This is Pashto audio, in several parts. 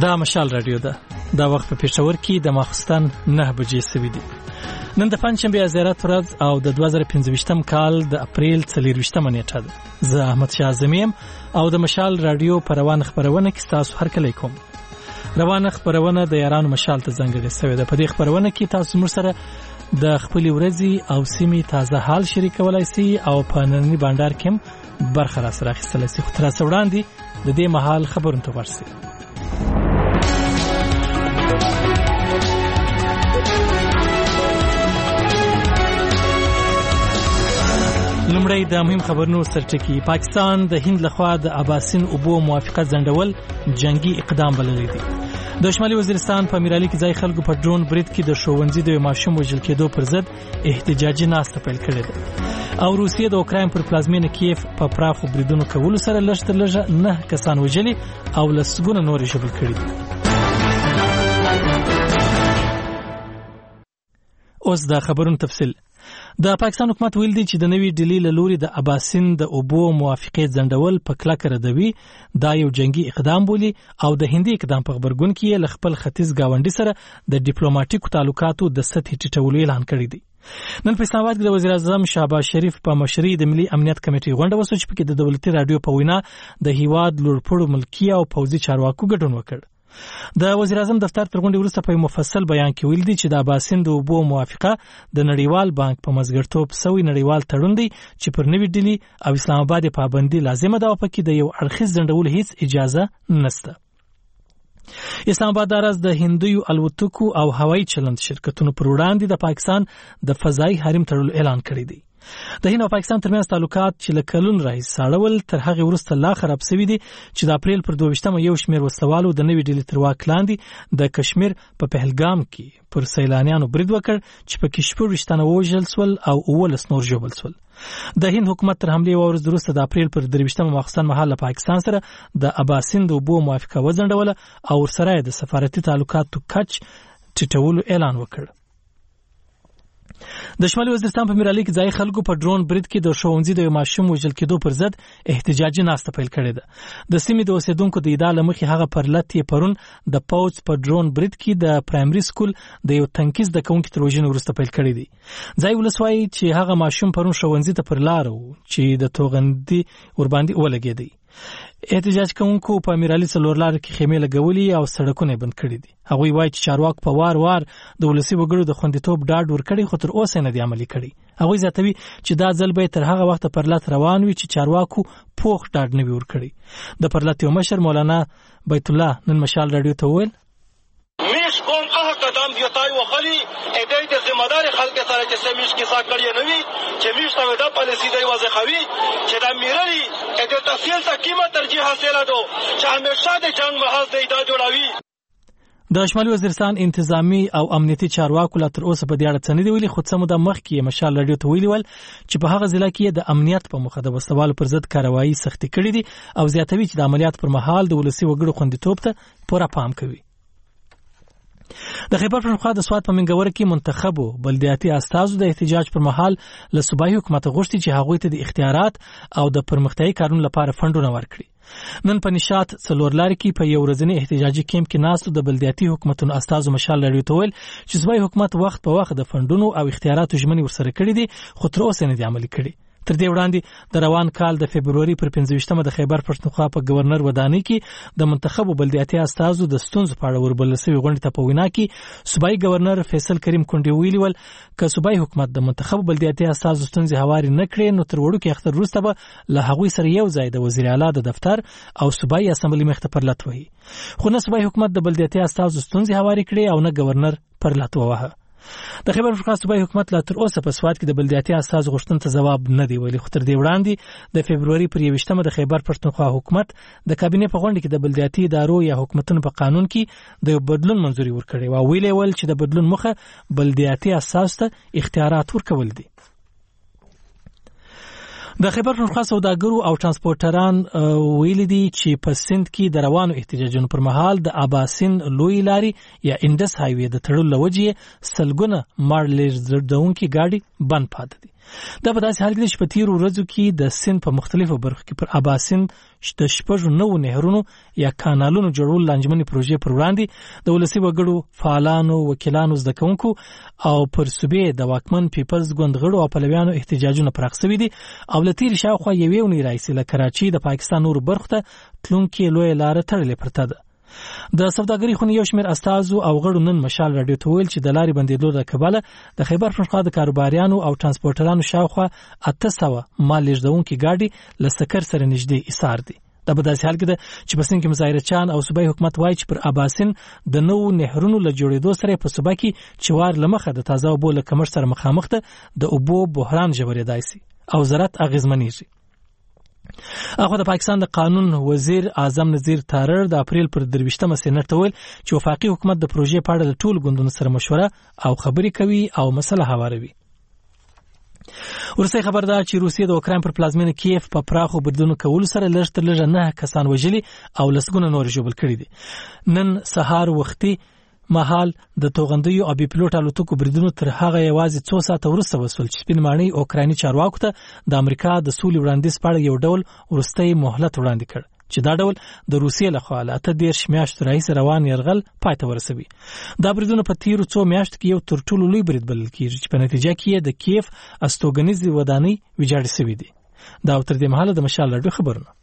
دا مشال رادیو ده. دا وخت په پېښور کې د ماخستن 9 بجې سوي دي. نن د پنځشنبه زیارت ورځ او د 2015م کال د اپریل 24مه نیټه ده. زه احمد شاه اعظمیم او د مشال رادیو په روان خبرونه کې تاسو هرکلی کوم. روان خبرونه د یارانو مشال ته ځانګړې شوې ده. په دې خبرونه کې تاسو موږ سره د خپل ورځي او سیمې تازه حال شریکولای شئ او په نننی بانډار کې برخه را سره اخیستلای شئ. خو تر څو وړاندې د دې مهال خبرونه ته ورسئ. لومړی د مهم خبرونو سرټکی. پاکستان د هند لخوا د اباسین اوبو موافقه ځنډول جنگي اقدام بللی دی. د شمالي وزیرستان په میرالي کې ځای خلکو په ډرون برید کې د ښوونځي د ماشوم وژل کېدو پر ضد احتجاجي ناسته پیل کړې ده. او روسیې د اوکراین پر پلازمینه کیف په پراخو بریدونو کولو سره لږ تر لږه 9 کسان وژلي او لسګونه نور ژوبل کړي دي. اوس د خبرونو تفصیل. د پاکستان حکومت ویل دی چې د نوې ډیلی له لوري د اباسین د اوبو موافقې ځنډول په کلکه ردوي. دا یو جنگي اقدام بولي او د هندي اقدام په خبرګون کې له خپل ختیځ گاونډي سره د ډیپلوماټیکو تعلقاتو د سطحي ټیټولو اعلان کړی دی. نن په اسلام آباد کې د وزیر اعظم شهباز شریف په مشرۍ د ملي امنیت کمیټې غونډه وشوه چې پکې د دولتي رادیو په وینا د هیواد لوړپوړو ملکي او پوځي چارواکو ګډون وکړ. د وزیر اعظم دفتر تر غونډې وروسته په مفصل بیان کې ویل دي چې د اباسین د اوبو موافقه د نړیوال بانک په مزګرتوب سوی نړیوال تړون دی چې پر نوې ډیلی او اسلام آباد پابندي لازمه ده او پکې د یو اړخیز ځنډول هیڅ اجازه نشته. اسلام آباد دراز د هندیو الوتکو او هوایي چلند شرکتونو پر وړاندې د پاکستان د فضایي حریم تړلو اعلان کړی دی. د هند او پاکستان ترمنځ تعلقات چې لکلون راهیسې ساړول تر هغه وروسته لا خراب شوي دي چې د اپریل پر 22مه یو شمېر وسلوالو د نوې ډیلي تر واک لاندې د کشمیر په پهلګام کې پر سیلانیانو برید وکړ چې په کې 14 تنه وژل شول او 19 نور ژوبل شول. د هند حکومت تر حملې ورځ وروسته د اپریل پر 23مه ماخستن مهال له پاکستان سره د اباسین د اوبو موافقه وځنډوله او ورسره د سفارتي تعلقاتو کچ ټیټولو اعلان وکړ. د شمالي وزیرستان په میرالي کې ځای خلکو په ډرون برید کې د ښوونځي د ماشوم وژل کېدو پر ضد احتجاجي ناسته پیل کړې ده. د سیمې د اوسیدونکو د ادعا له مخې هغه پر لټ یې پرون د پوځ په ډرون برید کې د پرایمري سکول د یو تنکیز د کوونکي تر وژنې وروسته پیل کړی دی. ځای ولس وایي چې هغه ماشوم پرون ښوونځي ته پر لار و چې د توغندي ورباندې ولګېدی. احتجاج کوونکو په میرالي څلور لار کې خیمې لګولې او سړکونه بند کړي دي. هغوی وایي چې چارواکو په وار وار د ولسي وګړو د خوندیتوب ډاډ ورکړي خو تر اوسه نه دی عملي کړی. هغوی زیاتوي چې دا ځل به تر هغه وخت پر لات روان وي چې چارواکو پوخ ډاډ نه وي ورکړي. د پرلط یو مشر مولانا بیت الله نن مشال رادیو ته وویل میش قوم هغه قدم دیتای وخلی ادای د ذمہ دار خلک سره چې سمیش کیسه کړی نه وي چې میش ته دا پالیسی دی واضح خوي چې دا میرالي د تفصیل ته کیمه ترجیح حاصله دو چې همیشه د جنگ محل دی دا جوړوي. د شمالي وزیرستان انتظامی او امنیتي چارواکو لا تر اوسه په دې اړه څه نه دی ویلي. خو څه موده مخکې مشال رادیو ته ویلي ول چې په هغه ضلع کې د امنیت په مخه د وسوالو پر ضد کاروایی سختي کړې دي او زیاتوي چې د عملیات پر مهال د ولسي وګړو خوندیتوب ته پوره پام کوي. د خیبر پښتونخوا د سوات په منګور کې منتخبو بلدیاتي استازو د احتجاج پر مهال له صوبایي حکومت غوښتي چې هغوی ته د اختیارات او د پرمختیايي کارونو لپاره فنډونه ورکړي. نن په نشاط څلور لار کې په یو ورځنی احتجاجي کیمپ کې ناستو د بلدیاتي حکومتونو استازو مشال رادیو ته ویل چې صوبایي حکومت وخت په وخت د فنډونو او اختیاراتو ژمنې ورسره کړې دي خو تر اوسه نه دي عملي کړي. تر دې وړاندې د روان کال د فبروري پر 25مه د خیبر پښتونخوا په گورنر ودانۍ کې د منتخبو بلدیاتي استازو د ستونزو په اړه وربلل شوی غونډې ته په وینا کې صوبایي گورنر فیصل کریم کونډي ویلي ول که صوبایي حکومت د منتخبو بلدیاتي استازو ستونزې هواري نه کړي نو تر وړوکي اختر وروسته به له هغوی سره یو ځای د وزیر اعلی د دفتر او صوبایي اسمبلی مخ ته پر لټ وهي. خو نه صوبایي حکومت د بلدیاتي استازو ستونزې هواري کړي او نه گورنر پر لټ ووهه. د خیبر پښتونخوا صوبایي حکومت لا تر اوسه په سوات کې د بلدیاتي استازو غوښتنې ته ځواب نه دی ویلي. خو تر دې وړاندې د فبروري پر 21مه د خیبر پښتونخوا حکومت د کابینې په غونډه کې د بلدیاتي ادارو یا حکومتونو په قانون کې د بدلون منځوري ورکړې او ویلي ول چې د بدلون مخه بلدیاتي اساس ته اختیارات ورکول دي. د خیبر پښتونخوا سوداګرو او ترانسپورټران ویلي دي چې په سند کې د روانو احتجاجونو پر مهال د اباسین لوی لاري یا انډس هایوی د تړلو لوجې سلګونه مارلز دونکي ګاډي بند پاتې دي. دا په داسې حال کې چې په تیرو ورځو کې د سند په مختلفو برخو کې پر اباسین د 9 نهرونو یا کانالونو جوړول لانجمنې پروژې پر وړاندې د ولسي وګړو فعالانو وکیلانو زده کوونکو او پر صوبې د واکمن پیپلز ګوند غړو او پلویانو احتجاجونه پراخ شوي دي او له تیر شاوخوا یوې اونۍ راهیسې له کراچۍ د پاکستان نورو برخو ته تلونکې لویه لاره تړلې پرته ده. د سوداګرۍ خونې یو شمېر استازو او غړو نن مشال راډیو ته ویل چې د لارې بندېدلو له کبله د خیبر پښتونخوا د کاروباریانو او ترانسپورټرانو شاوخوا 800 مال لېږدونکي ګاډي له سکر سره نږدې ایثار دي. دا په داسې حال کې ده چې په سند کې مظاهرچیان او صوبایي حکومت وایي چې پر اباسین د نوو نهرونو له جوړېدو سره په صوبه کې چوار له مخه د تازه اوبو له کمښت سره مخامخ ده د اوبو بحران ژورېدای شي او زراعت اغېزمنېږي. اخو د پاکستان د قانون وزیر اعظم نذیر تارړ د اپریل پر 23مه سېنات ته ویل چې وفاقي حکومت د پروژې په اړه له ټولو ګوندونو سره مشوره او خبرې کوي او مسله هواروي. ورسې خبر ده چې روسیه د اوکراین پر پلازمینه کیف په پراخو بدلونو کولو سره لږ تر لږه 9 کسان وژلي او لسګونه نور ژوبل کړي دي. نن سهار وختي مهال د توغندیو او بي پلوټ الوتکو بریدونو تر هغه یوازې 2 ساعته وروسته وسول چې سپین ماڼۍ اوکرایني چارواکو ته د امریکا د سولې وړاندیز په اړه یو ډول وروستۍ مهلت وړاندې کړ چې دا ډول د روسیې لخوا له 18 میاشتو راهیسې روان یرغل پای ته ورسوي. دا بریدونه په تیرو 2 میاشتو کې یو تر ټولو لوی برید بلل کېږي چې په نتیجه کې د کیف استوګنیزې ودانۍ ویجاړې شوې دي. دا تر دې مهاله د مشال راډیو خبرونه.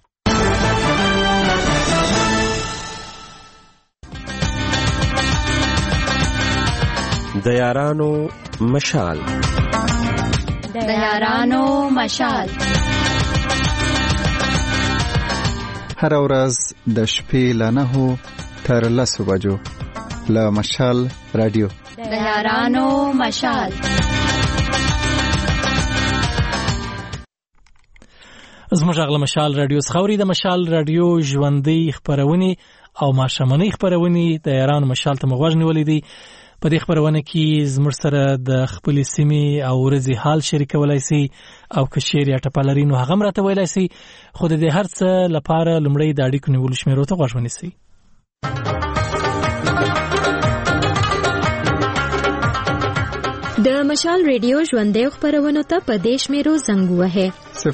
د یارانو مشال هر ورځ د شپې له 9 تر 10 بجو له مشال رادیو د یارانو مشال. زموږ غل مشال رادیو خوري د مشال رادیو ژوندۍ خبرونه او ماشمنۍ خبرونه د یارانو مشال ته مغوږ نیولې دي. په دې خبرونه کې زموږ سره د خپل سیمې او ورځې حال شریکولای شي او که شعر یا ټپلري نو هغه مرته ویلای شي. خو د دې هر څه لپاره لومړی د اړیکو نیولو شمیرو ته غوږ ونیسئ. د مشال ریډیو ژوندۍ خبرونه ته په دې شمیرو زنګ ووهئ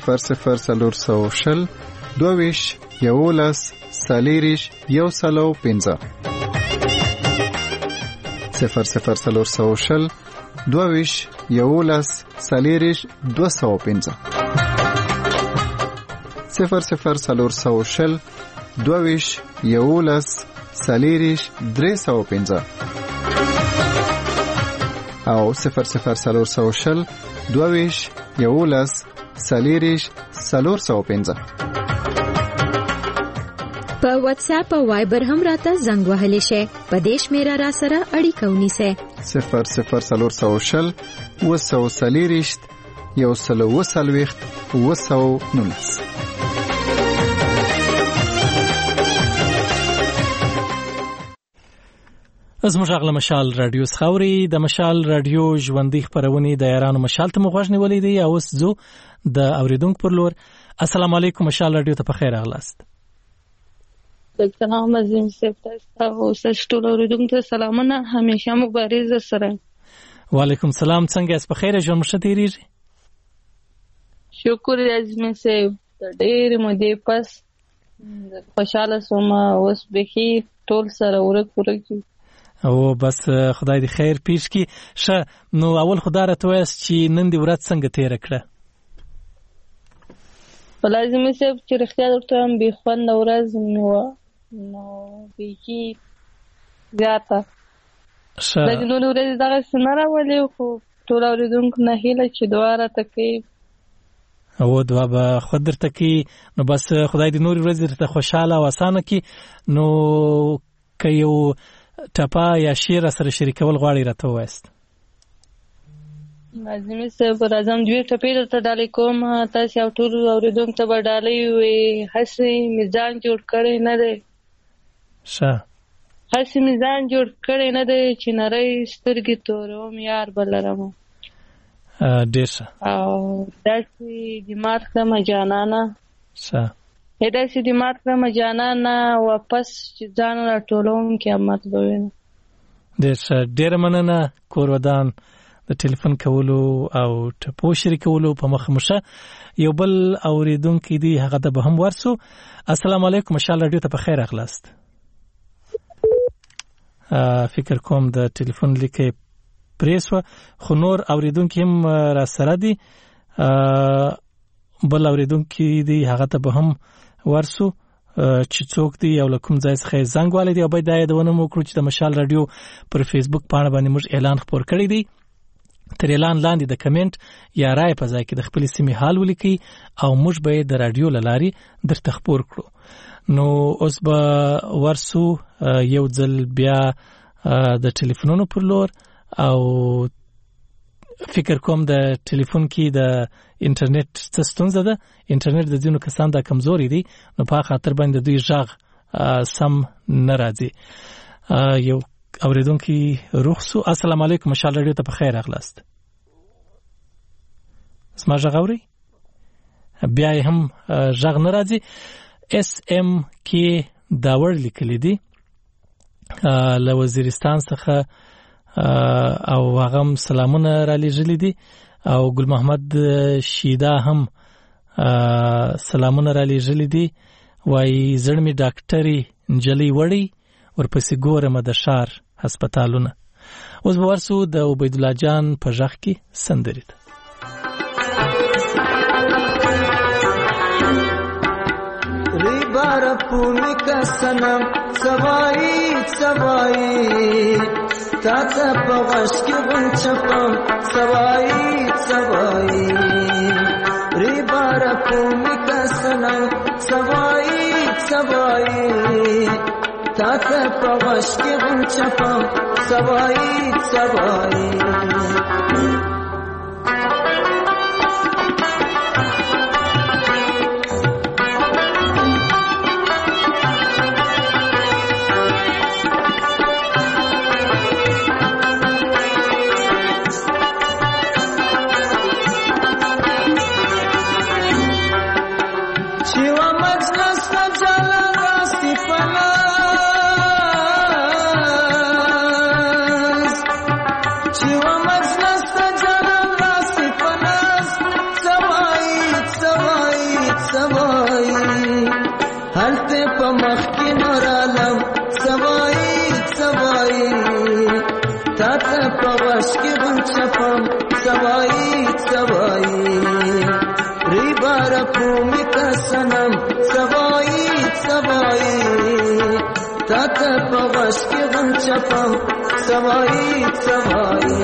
00 22 11 صلیریش 105 00 22 11 صلیریش 205 00 22 11 صلیریش 305 او 00 22 11 صلیریش 405. په واتس اپ او وایبر هم راته زنګ وهلی شي. په دې شمیره را سره اړیکه ونیسئ 00 وسو صلیریشت 120 وسو 19. زموږ غل مشال رادیو خوري د مشال رادیو ژوندۍ خبرونه د یارانو مشال ته مغوږ نیولې دي. او اوس زه د اوریدونکو پر لور. السلام علیکم مشال رادیو ته په خیر راغلاست. سلام عظیم صاحب تاسو ټول اوریدونکو ته سلامونه همیشه مبارز سره. وعلیکم سلام. څنګه یاست؟ په خیر ژوند مشه تیریږي؟ شکر عظیم صاحب د ډېر مودې پس خوشاله سوم اوس بخي ټول سره ورک او بس خدای دې خیر پیش کی. شه نو اول خدای راته وایست چې نن دې ورځ څنګه تیر کړه؟ ولازم صاحب چې رښتیا درته هم بې خوند ورځ نو بیخي زیاته د نورې ورځې دغسې نه راولي خو ټول اورېدونکو نه هیله چې دعا راته کوي او دعا به خود درته کوي. نو بس خدای دې نورې ورځې درته خوشحاله او اسانه کړي. نو که یو ټپه یا شعر سره شریکول غواړئ راته ووایست. لازمي صاحب راځم 2 ټپې درته ډالۍ کوم. تاسې او ټول اورېدونکو ته به ډالۍ وي. هسې مې ځان جوړ کړی نه دی هسې مې ځان جوړ کړی نه دی چې نری سترګې توروم یار به لرم. ډېر ښه. او داسې دماغ کړمه جانانه داسې دماغ کړمه جانانه واپس چې ځان راټولوم قیامت به وینم. ډېر ښه. ډېره مننه کور ودان د ټلیفون کولو او ټپو شریکولو په مخ مشه. یو بل اوریدونکو دی هغه د به هم ورسو. السلام علیکم، مشال رادیو ته په خیر اخلاست. فکر کوم د ټلیفون لیکه پریسو خو نور اوریدونکو هم را سره دي. بل اوریدونکو دی هغه ته به هم ورسو چې څوک دی او کوم ځای څخه زنګ والي دی او باید دا یادونه مو کړو چې د مشال رادیو پر فیسبوک پاڼه باندې موږ اعلان خپور کړی دی. تر اعلان لاندې د کمنټ یا رائے په ځای کې د خپل سیمې حال ولیکي او موږ به د رادیو لاري درته خپور کړو. نو اوس به ورسو یو ځل بیا د ټلیفونونو پر لور او فکر کوم د ټلیفون کې د انټرنیټ څه ستونزه ده. انټرنیټ د ځینو کسان دا کمزوري دي نو په خاطر باندې دوی ژغ سم نه راځي. یو اوریدونکو رخصو. السلام علیکم، مشال رادیو ته په خیر اخلاست. اسما ژغ اوري بیا هم ژغ نه راځي. اس ام کې دا ور لیکل دي له وزیرستان څخه او هغه سلامونه را لېږلي دي او ګل محمد شیدا هم سلامونه را لېږلي دي. وایي زړه مې ډاکټري نجلۍ وړي ورپسې ګورم د ښار هسپتالونه. اوس به ورسو د عبید الله جان په ژغ کې سندرې ته. ریبار پومی کا سنم سوائی سوائی تاتا پغش کی غن چپم سوائی سوائی ریبار پومی کا سنم سوائی سوائی تاتا پغش کی غن چپم سوائی سوائی سوائی سوائی ریبار پومی کا سنم سوائی سوائی تات پوش کی غم چپم سوائی سوائی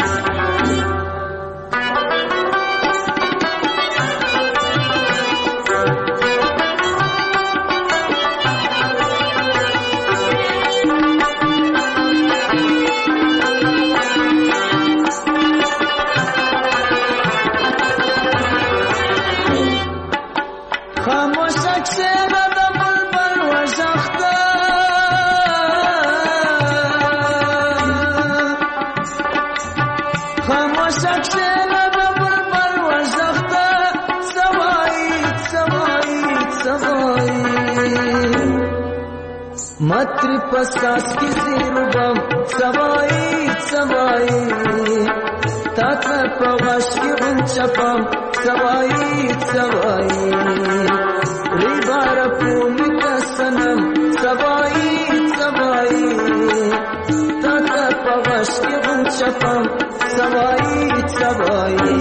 متری پساس کی زیربم سوائی سوائی تاتا پغش کی غن چپم سوائی سوائی ریبار پومی کا سنم سوائی سوائی تاتا پغش کی غن چپم سوائی سوائی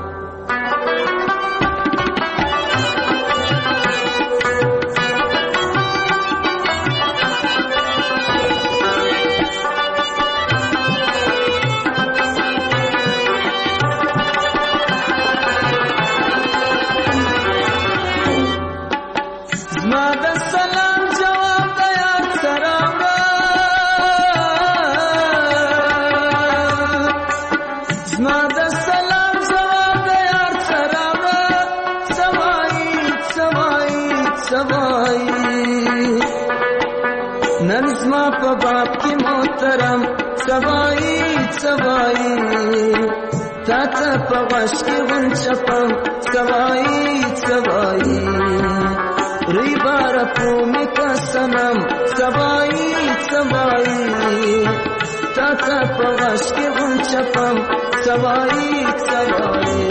نظما پا باپ کی محترم سوائی سوائی تاتا پا غش کی غن چپم سوائی سوائی ریبار پومی کا سنم سوائی سوائی تا په غش کې غونچپم سوایی سوایی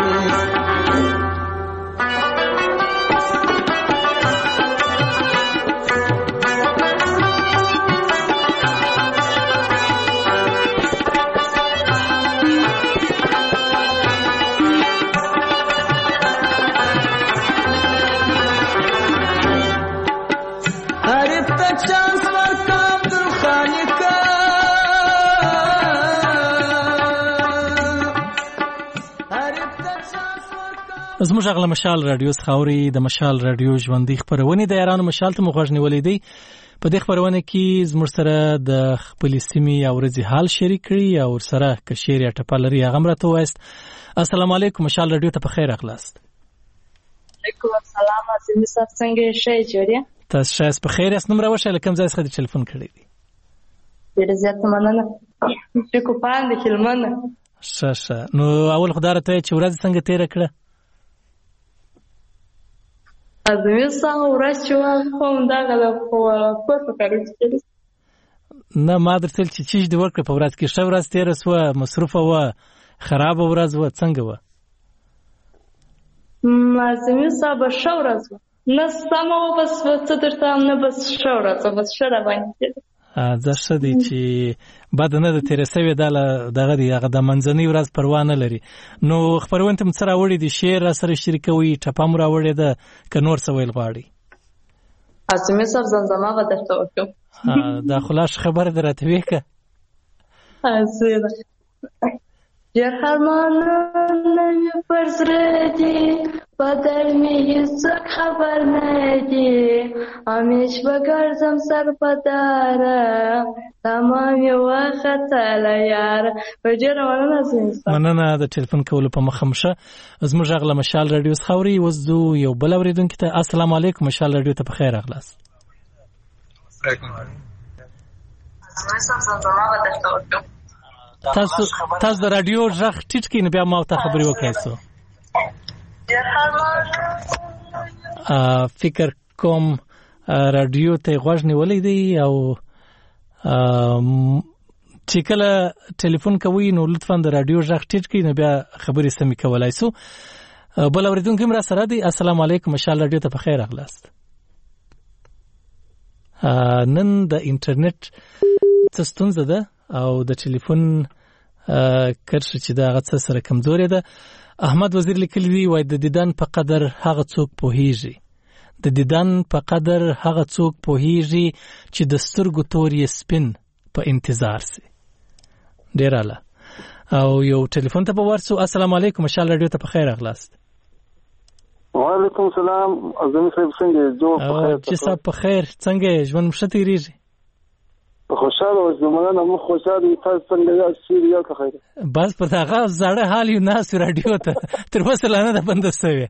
زموږ غل مشال رادیو خاوري د مشال رادیو ژوندۍ خبرونه د یارانو مشال ته مغوښ نیولې دی په دې خبرونه کې زموږ سره د خپل سیمې او ورځي حال شریک کړي او سره کشيري ټپلري هغه مرته وایست. السلام علیکم مشال رادیو ته په خیر اخلاص. علیکم السلام عزیز صاحب څنګه شې جوړه تاسو شایس په خیر اس نمبر وشه لکم ځای څخه ټلیفون کړی دی ډېر زیات مننه چې کو پاند خلمنه شه نو اول خدای ته چې ورځ څنګه تیر کړه ازمیر څنګه ورځ چې کوم دا غل په فکر کې نه ما درته چې د ورک په ورځ کې ښه ورځ تیر سو مصروفه و خراب ورځ و څنګه و ازمیر صاحب ښه ورځ نه سمو بس څه درته نه بس ښه ورځ بس ښه باندې دا څه دي چې بعد نه د تیر سوي دغه دی هغه د منځنۍ ورځ پروا نه لري نو خبرونه تم سره وړي دي شعر سره شریکوي ټپام را وړي ده ک نور څه ویل غواړي اسمه صاحب زنزمه به درته وکم دا خلاص خبر درته وکه اسیدا جهرمان نمی پرسردی بدل می هیچ خبر ندی همیش بگردم سر پداره تمامی وقت لیار بجرمان نزینست مننه د ټلیفون کولو په مخمشه زموږ غل مشال رادیو خاوري وزدو یو بل اوریدونکو ته السلام علیکم مشال رادیو ته په خیر اخلاص تاسو د رادیو ژغ ټیټ کین بیا ما ته خبري وکړئ سو فکر کوم رادیو ته غوږ نیولې دی او چې کله ټلیفون کوي نو لطفا د رادیو ژغ ټیټ کین بیا خبري سمې کولای سو بل اوریدونکو مرا سره دی السلام علیکم مشال رادیو ته په خیر اخلاص نن د انټرنیټ څه ستونزه ده او د ټلیفون کرښه چې دا غڅ سره کمزوري ده احمد وزیر لیکلی دی وای د دیدن په قدر هغه څوک پوهیږي د دیدن په قدر هغه څوک پوهیږي چې د سترګو تورې سپین په انتظار سي ډیر اعلی او یو ټلیفون ته په ورسو السلام علیکم مشال رادیو ته په خیر اخلاص وعلیکم السلام اعظم صاحب څنګه جوړ په خیر چې صاحب په خیر څنګه ژوند مشته ریږي خوشاله اوس زمونږه مو خوشاله تاسو څنګه یاست یا که خیر بس په هغه زړه حال یو ناس رادیو ته تر اوسه لانه ده بند شوی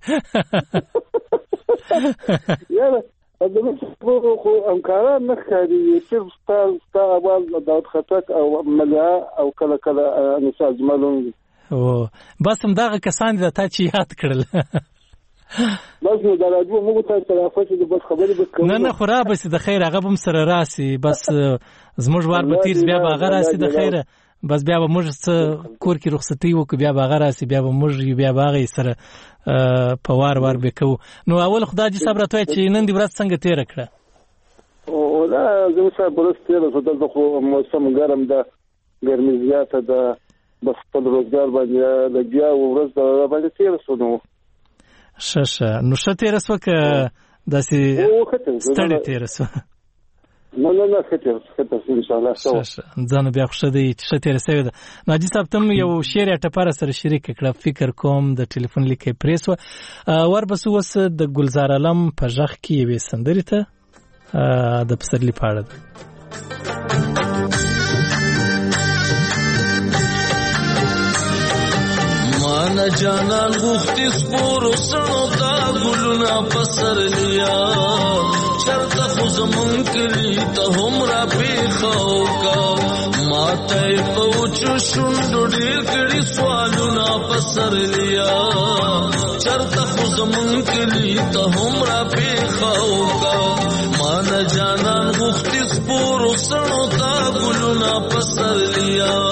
یاره زموږ خو امکانات نه ښکاري چې ستا اول داود خټک او ملیا او کله کله انیسه اجملون او بس هم دغه کسان دي تا چې یاد کړل بس نو دا راځو موږ ته طرفه چې بس خبرې وکړو نه خراب سي د خیر هغه هم سره راسي بس زموږ ور به تیر بیا به هغه راسي د خیره بس بیا به موږ کور کې رخصتي وکړو بیا به هغه راسي بیا به موږ بیا به هغه سره په وار وکړو نو اول خدای دې صبر ته چې نن دې ورځ څنګه تیر کړه او دا زموږ سره برسته ده خو موسم ګرم ده ګرمي زیاته ده بس په روزګار باندې لګیا ورځ باندې تیر سونو شه نو شته رسو که داسې ستړي تیرسو نه خطر ان شاء الله ځان بیا خوشته دی چې شته رسوي ده ناجی صاحب تم یو شعر ټپاره سره شریک کړه فکر کوم د ټلیفون لیکي پریسو ور بس وس د ګلزار علم په ژغ کې وې سندري ته د پسرلی پاړه ده مانا جانان غوختی سپور سنو تا گلونا پسر لیا چرتا خوزمون کلی تا هم را پیخاو کا ماتا پوچو شندو دیر کری سوالونا پسر لیا چرتا خوزمون کلی تا هم را پیخاو کا مانا جانان غوختی سپور سنو تا گلونا پسر لیا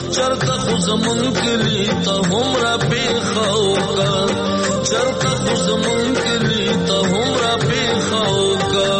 چرته خو زمون کلی ته هم را پیښو کا چرته خو زمون کلی ته هم را پیښو کا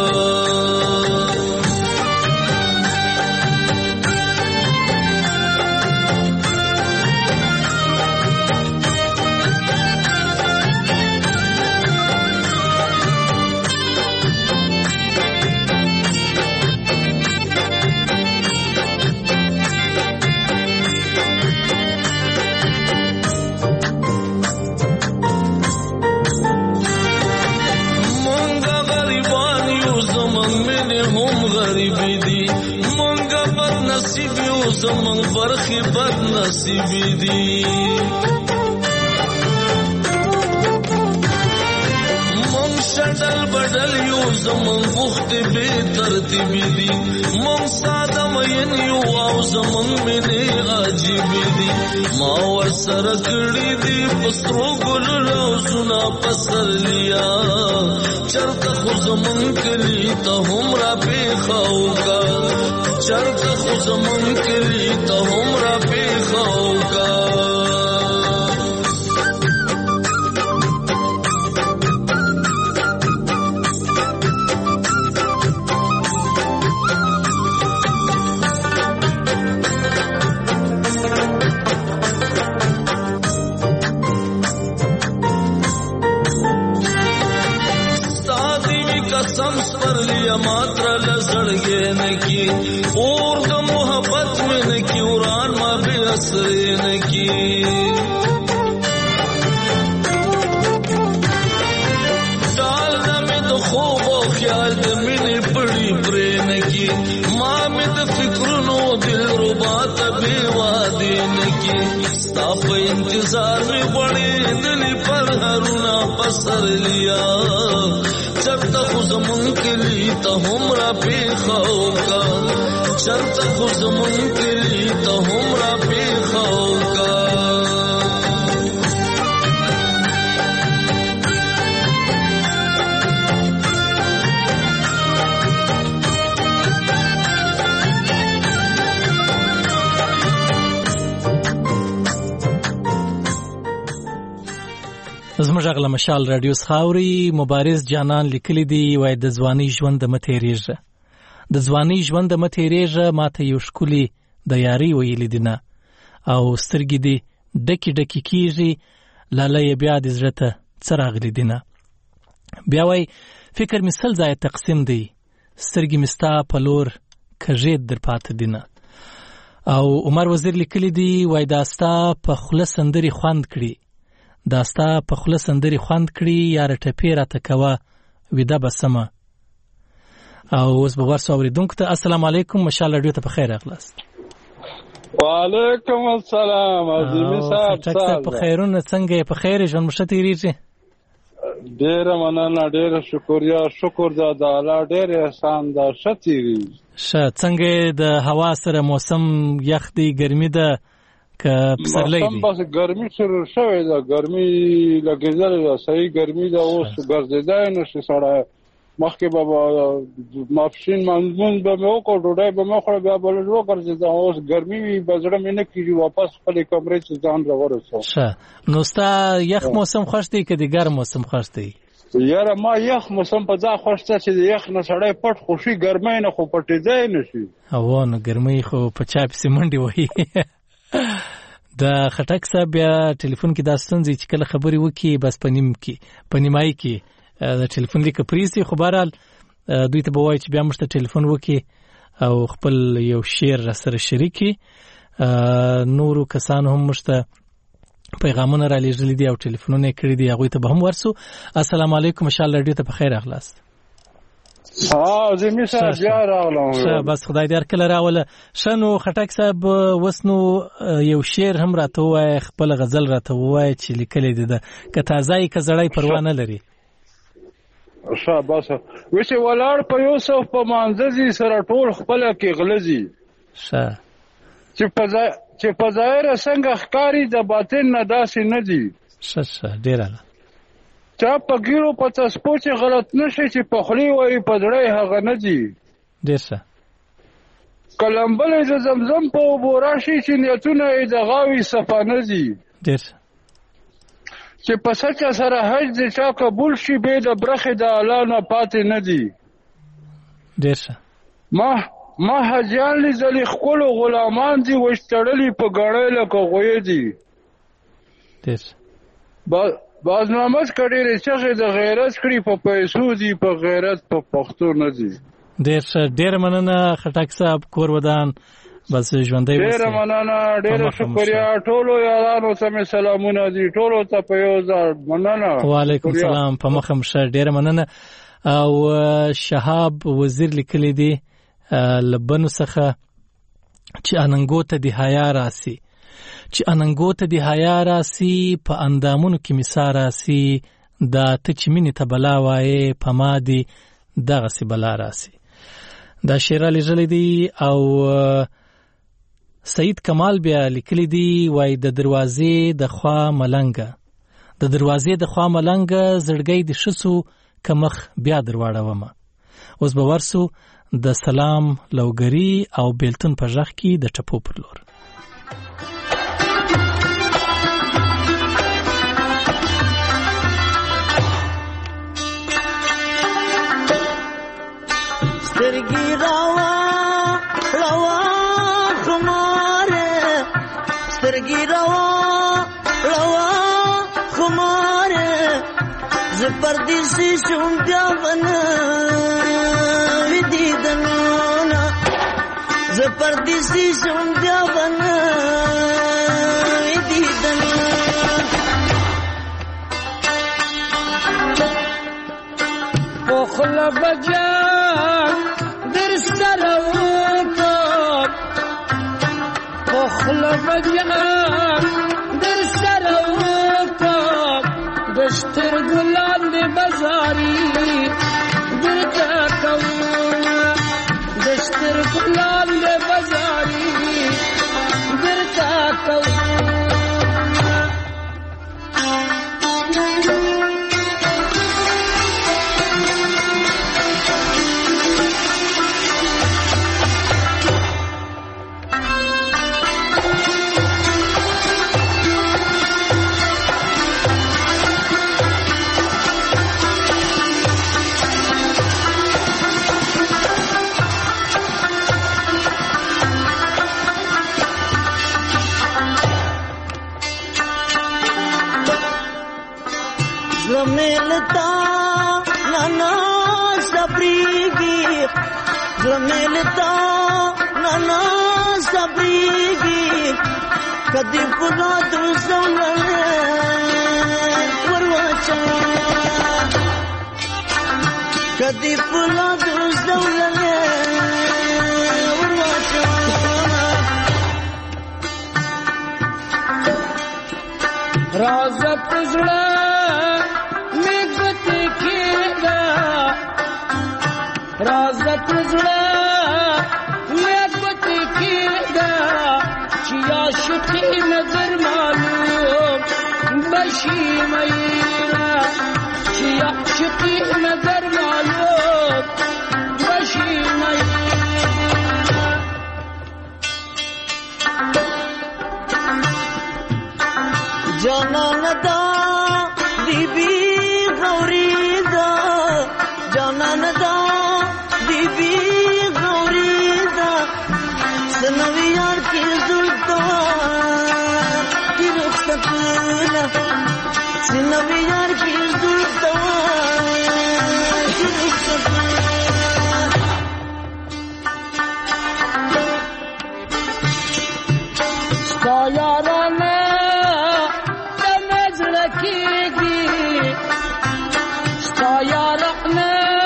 زمون برخی بد نصیبی دی مون شدل بدل یو زمون بخت بی ترتیبی دی مون ساده مین یو او زمون منی عجیبی دی ما ورسر کړی دی پسترو ګل روزونه پسر لیا چرته خو زمون کلی ته هم را پیښو کا چرته خو زمون کلی ته هم را پیښو کا मात्रा लसड़गे न की और द मोहब्बत में न की उड़ान मा भी असरे न की डाल न में तो खूब ख्याल द मिनी बड़ी प्रेम की माँ में तो फिक्र नो दिल रुबा तभी वादे न की स्ताप इंतजार में बड़े दिल पर हरुना पसर लिया चरता खो زمون کلی ته هم را پیښو کا چرته خو زمون کلی ته هم را پیښو کا زموږ غلا مشال رادیو خاوري مبارز جانان لیکلی دی وای د ځواني ژوند متېریږه د ځواني ژوند متېریږه ماته یو شکولي د یاري ویل دینه او سترګې دی ډکی ډکی کیږي لاله بیا د زړه څراغلی دینه بیا وای فکر مثال ځای تقسیم دی سترګې مستا پلور کژید در پات دینه او عمر وزیر لیکلی دی وای داستا په خلص سندري خوند کړي داستا په خله سندري خوند کړي یاره ټپې راته کوه ویده بسمه او اوس به ورسو اورېدونکو ته السلام علیکم مشال رادیو ته په خیر راغلاست وعلیکم السلام عظیمي صاحب په خیرونه څنګه په خیر ژوند مو ښه تېرېږي ډېره مننه ډېره شکریا شکر د الله ډېر احسان ده ښه تېرېږي ښه څنګه د هوا سره موسم یخ دی ګرمي ده که پسرلی دی بس ګرمي شروع شوې ده ګرمي لګېدلې ده صحیح ګرمي ده اوس ګرځېدای نشي سړی مخکې به ماپښین مونځ به مې وکړ ډوډۍ به مې وخوړه بیا به لږ وګرځېدم اوس ګرمي وي به زړه مې نه کېږي واپس خپلې کمرې چې ځان راورسوم ښه نو ستا یخ موسم خوښ دی که د ګرم موسم خوښ دی یاره ما یخ موسم په ځا خوښ ته چې د یخ نه سړی پټ خوشي ګرمۍ نه خو پټېدی نه شي هو نو ګرمۍ خو په چا پسې منډې وهي د خټک صاحب بیا ټلیفون کې دا ستونزې چې کله خبرې وکړي بس په نیمایي کې د ټلیفون لیکه پریږدي خو بهرحال دوی ته به وایي چې بیا موږ ته ټلیفون وکړي او خپل یو شعر راسره شریک کړي نورو کسانو هم موږ ته پیغامونه را لېږلي دي او ټلیفونونه یې کړي دي هغوی ته به هم ورسو السلام علیکم مشال رادیو ته په خیر راغلاست عظیمي صاحب بیا راغلم ښه بس خدای دې هرکله راوله ښه نو خټک صاحب اوس نو یو شعر هم راته ووایه خپل غزل راته ووایه چې لیکلی دی ده که تازه یې که زړی پروا نه لري ښه بس وچې ولاړ په یوسف په مانځه سره ټول خپله کې غلځي ښه چې په ظاهره څنګه ښکاري د باطن نه داسې نه دي ښه ډېره ده چا په ګیرو په تسپو چې غلط نشي چې په خولې وایي په زړه هغه نه دي ډېر ښه کلمبل د زمزم په اوبو راشي چې نیتونه یې د غاوي صفا نه دي ډېر چې په سچه سره حج د چا قبول شي بې د برخې د الله نه پاتې نه دي ډېر ښه ما حاجیان لیدلي ښکلو غلامان دي وشتړلي په ګړۍ لکه غویې دي ډېر باز محمد کډېرې چغې د غیرت کړي په پیسو دي په غیرت په پښتو نه دي ډېر ښه ډېره مننه خټک صاحب کور ودان بس ژوندی اوسئ ډېره مننه ډېره شکریا ټولو یارانو ته مې سلامونه دي ټولو ته په یو ځل مننه وعلیکم سلام په مخه مو ښه ډېره مننه او شهاب وزیر لیکلی دی لبنو څخه چې اننګو ته د حیا راسي چې اننګو ته د حیا راسي په اندامونو کې مسا راسي دا ته چې مینې ته بلا وایې په ما دي دغسې بلا راسي دا شعر لیږلی دی او سعید کمال بیا لیکلی دی وای د دروازې د خوا ملنګه د دروازې د خوا ملنګه زړګی د شسو کمخ بیا درواړومه اوس به ورسو د سلام لوګری او بیلتون په ژغ کې د ټپو پر لور سترګې راوا راوا خماره سترګې راوا راوا خماره زه پردیسی شوم بیا ونه دیدنونه زه پردیسی شوم بیا ونه دیدنونه پخلا بجان در سره وکم پخلا بجان در سره وکم دشتر گلان دی بزاری درتا کوم دشتر گلان دی بزاری درتا کوم زملتا نانا صبریگی زملتا نانا صبریگی کدی پلا دوزولنے ورواچا کدی پلا دوزولنے ورواچا رازه پزړه رازه پزړه لګوتې کېږه چې عاشقي نظر معلوم بشي مینا چې عاشقي نظر معلوم بشي مینا جانان دا بیبي غوري دا جانان دا بیبی غوری دا سنویار کی زلطوار کی رخصتونا سنویار کی زلطوار کی رخصتونا ستا یارانا دمز رکیگی ستا یارانا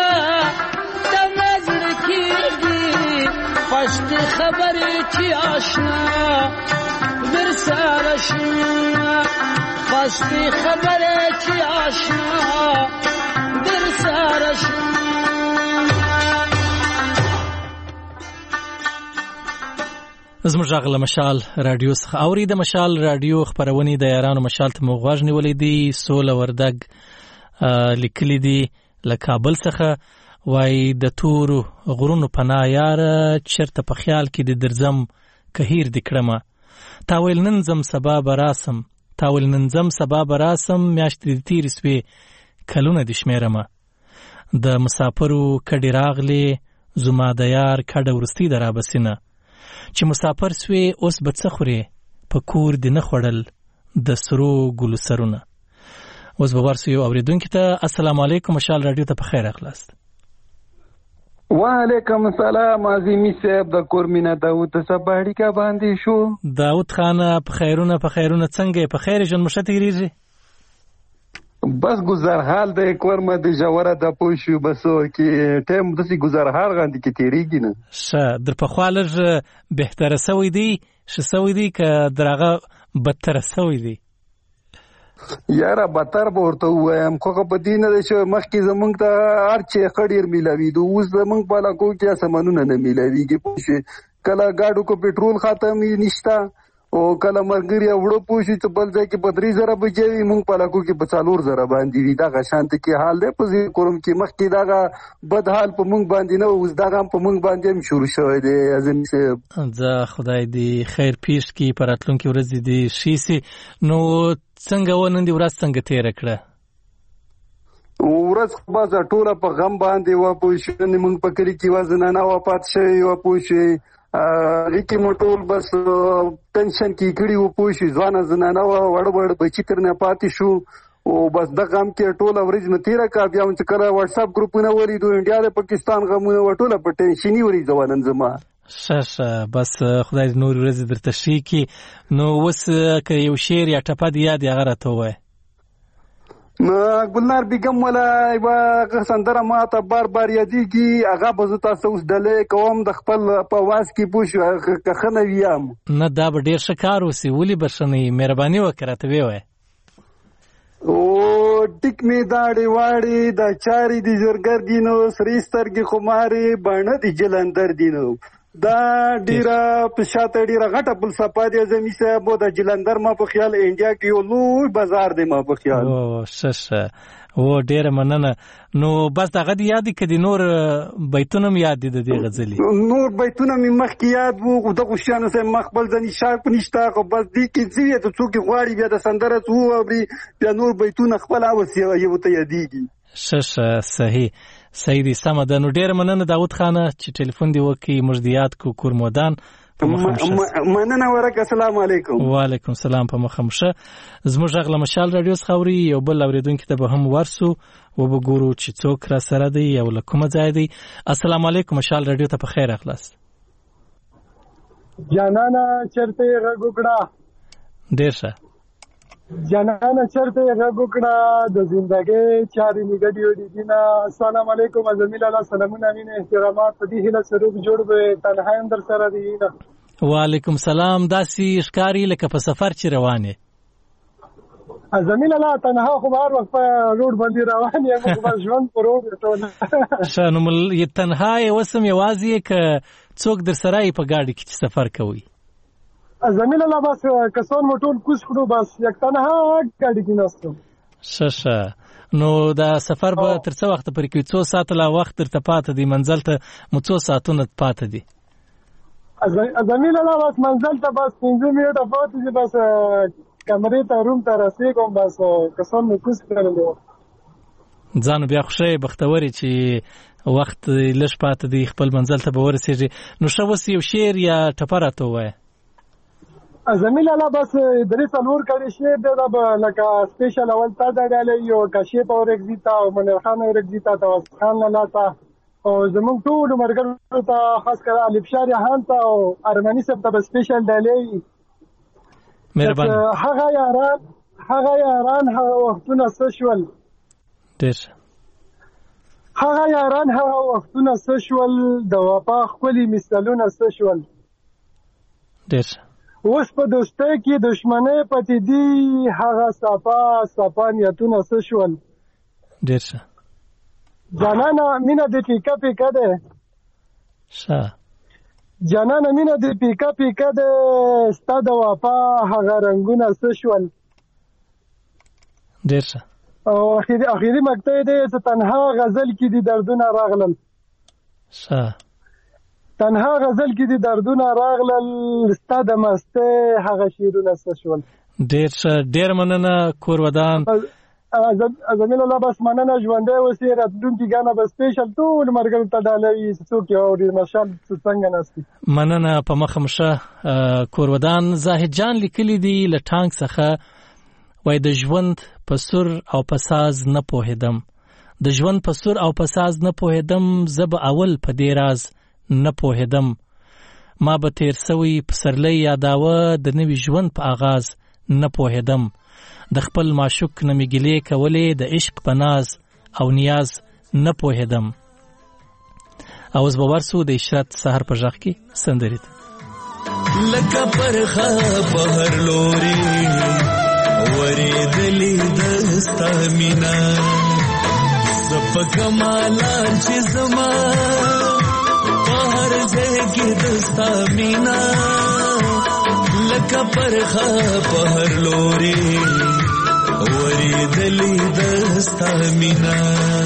پشتی خبری چی آشنا در سرشنا پشتی خبری چی آشنا در سرشنا زموږ غږ له مشال رادیو څخه اوري د مشال رادیو خبرونه د یارانو مشال ته مو غوږ نیولې دي سوله وردګ لیکلي دي له کابل څخه وای د تورو غرونو پناه یاره چرته په خیال کې د درځم کهیر د کړمه تاویل نن زم سبا براسم تاویل نن زم سبا براسم میاشتې د تیر سوي کلونه د شمیرمه د مسافرو کډی راغلی زما د یار کډه ورستی درا بسینه چې مسافر سوي اوس به څه خوري په کور د نه خوړل د سرو ګلو سرونه. اوس به ورسو یو اوریدونکو ته السلام علیکم مشال رادیو ته په خیر اخلاص. وعلیکم السلام عظیمی صاحب د کورمینه داوود سباړی کا باندې شو. داوود خان په خیرونه څنګه په خیر جن مشتګریږي بس گزار حال د کورمه د جوړه د پوښیو بسو کې ټیم د سي گزار حال غاندي کې تیریږي نه شه در په خالج بهتره سوی دی شسوی دی ک درغه بدتر سوی دی یاره بدتر ورته وایم خو په دین نه شو مخکې زمونږ ته ارچې خډیر میلاوي دو اوس زمونږ په لکو کې سمانونه نه میلاويږي پوښي کله گاډو کو پټرول ختم نشتا او کله مرګري وړو پوښي ته بل ځای کې په 3000 بجې مونږ په لکو کې په 4000 باندې وي دا شانت کې حال دی په کوم کې مخکې دا بد حال په مونږ باندې نه اوس دا په مونږ باندې هم شروع شوی دی ازم صاحب زه خدای دې خیر پیش کی پراتلونکو ورځ دې شي سي نو څنګه ونن دې ورځ څنګه تیر کړه ورځ بس ټوله په غم باندې و پوښي مونږ په کلی کې وزنه نه وپات شي و پوښي لیکي موټول بس ټنشن کې کړي و پوښي ځوان زنانه وړ بچی تر نه پاتې شو او بس د غم کې ټوله ورځ متیره کا بیا چې کله واتس اپ ګروپونه ولې دوه انډیا د پاکستان غمونه ټوله په ټنشنی ورې ځوانن زما شه بس خدای دې نور ورځ درته شي کی نو وس ک یو شعر یا ټپه دی یاد هغه راته وای ګلنار بیگم ولا با سندره ما ته بار یادېږي هغه به تاسو اوس ډلې کوم د خپل په واس کې پوښ کخنه ویم نه دا به ډیر شکار وسی ولی بشنی مهرباني وکړه ته وای او ټیک می داړي واړي د چاري دي زورګر دینو سریسترګي خماري باندې دي جلندر دینو دا ډیره په شاته ډیره غټه بل صفادي زمي صاحب د جلندر ما په خیال انډیا کې یو لوی بازار دی ما په خیال او ششه و ډیره مننه نو بس دغه دی یاد کړي نور بیتونه می یاد دي د دې غزلي نور بیتونه می مخ کې یاد وو د خوشانه سم مخبل ځنی شاک نشتا خو بس دې کې زیه ته څوک غواړي بیا د سندره څو او بیا نور بیتونه خپل اوسې یو ته یادېږي ششه صحیح دي سم ده نو ډیر مننه داوود خان چې ټلیفون دی وکي مجدیات کو کورمودان مننه ورک السلام علیکم وعلیکم السلام په مخمشه زموږ غل مشال رادیو خوري یو بل اوریدونکو ته به هم ورسو و وګورو چې څوک را سره دی یو لکه ځای دی السلام علیکم مشال رادیو ته په خیر اخلاص جانانا چرته غوګړه ډیر ښه جانانا چرته غوګړه د ژوندګي چاري نیګډیو دي دینا السلام علیکم ازمیل الله سلامونه امین احترامات په دې هله سره جوړ به تنها اندر سره دی وعلیکم سلام داسي ښکاری لکه په سفر چې روانه ازمیل الله تنها خو بهر وخت په روډ باندې روان یم خو ژوند پر روډ ټول شنو یې تنها وسم یوازې ک څوک در سره په گاډي کې سفر کوي زمین الله بس کسان موټول کوس کړو بس یک تنها گاډي کې ناستم ششه نو دا سفر به تر څو وخت پرې کې 2 ساعت لا وخت تر پاتې دی منزل ته مو 2 ساعتونه پاتې دی زمین الله بس منزل ته بس 15 منټه پاتې دی بس کمرې ته روم ته رسېږم بس کسان مو کوس کړل ځان بیا خوشی بختوري چې وخت لږ پاتې دی خپل منزل ته به ورسېږي نو شو وس یو شعر یا ټپراته وای زمین الله بس درې څلور کړي شعر دا لکه سپیشل اول تا دا ډالې یو کاشف اور اگزیتا او منیر خان اور اگزیتا توسط خان لاله او زموږ ټول مرګرو ته خاص کر الف شاری هان ته او ارمنی سب ته سپیشل ډالې مهرباني هغه یاران هغه وختونه سشول ډېر هغه یاران هغه وختونه سشول د وفا خولي مثالونه سشول ډېر اوس په دوستۍ کې دشمنۍ پاتې دي هغه صفا نیتونه سشول ډېر جانانه مینه د پیکا ده جانانه مینه د پیکا ده ستا د وفا هغه رنگونه سشول ډېر او اخیری مقطع دی چې تنها غزل کې دي دردونه راغلل. تنها غزل کې دي دردونه راغلل، ستا د مستۍ هغه شعرونه څه شول. ډېر مننه کور ودان. زميل الله بس مننه، ژوندی اوسې. راتلونکي ګانا به سپیشل ټول مرګرو ته ډالوي څوک یې اوري. مشال څنګه ناستي؟ مننه په مخه مشه. کور ودان زاهد جان لیکلی دی له ټانک څخه، وای د ژوند په سر او په ساز نه پوهېدم، د ژوند په سر او په ساز نه پوهېدم، زه به اول په دې راز نه پوهېدم، ما به تیر سوی پسرلی یاداوه، د نوي ژوند په آغاز نه پوهېدم، د خپل معشوق نه مې ګیلې کولې، د عشق په ناز او نیاز نه پوهېدم. او اوس به ورسو د اشرت سحر په غږ کې سندرې ته. لکه پرخه په هر لوري ورېدلې دستا مینا، زه په کمالان چې زما په هر ځای کې دستا مینا، لکه پرخه په هر لوري ورېدلې دستا مینا.